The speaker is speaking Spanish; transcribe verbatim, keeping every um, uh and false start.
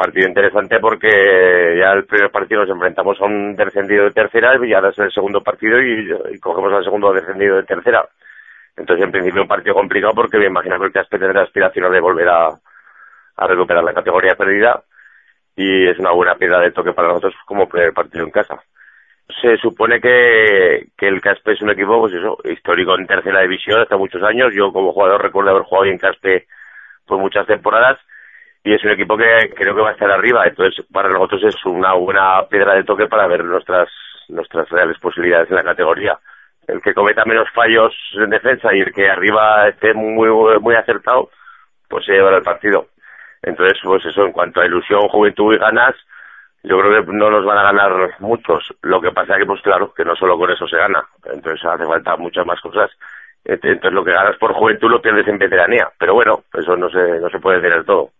partido interesante porque ya el primer partido nos enfrentamos a un descendido de tercera y ahora es el segundo partido y, y cogemos al segundo descendido de tercera. Entonces, en principio, un partido complicado porque me imagino que el Caspe tendrá aspiraciones de volver a, a recuperar la categoría perdida y es una buena piedra de toque para nosotros como primer partido en casa. Se supone que, que el Caspe es un equipo, pues eso, histórico en tercera división hasta muchos años. Yo como jugador recuerdo haber jugado en Caspe por muchas temporadas y es un equipo que creo que va a estar arriba. Entonces, para nosotros es una buena piedra de toque para ver nuestras nuestras reales posibilidades en la categoría. El que cometa menos fallos en defensa y el que arriba esté muy muy acertado, pues se llevará el partido. Entonces, pues eso, en cuanto a ilusión, juventud y ganas, yo creo que no nos van a ganar muchos. Lo que pasa es que, pues claro, que no solo con eso se gana. Entonces hace falta muchas más cosas. Entonces lo que ganas por juventud lo pierdes en veteranía. Pero bueno, eso no se, no se puede decir del todo.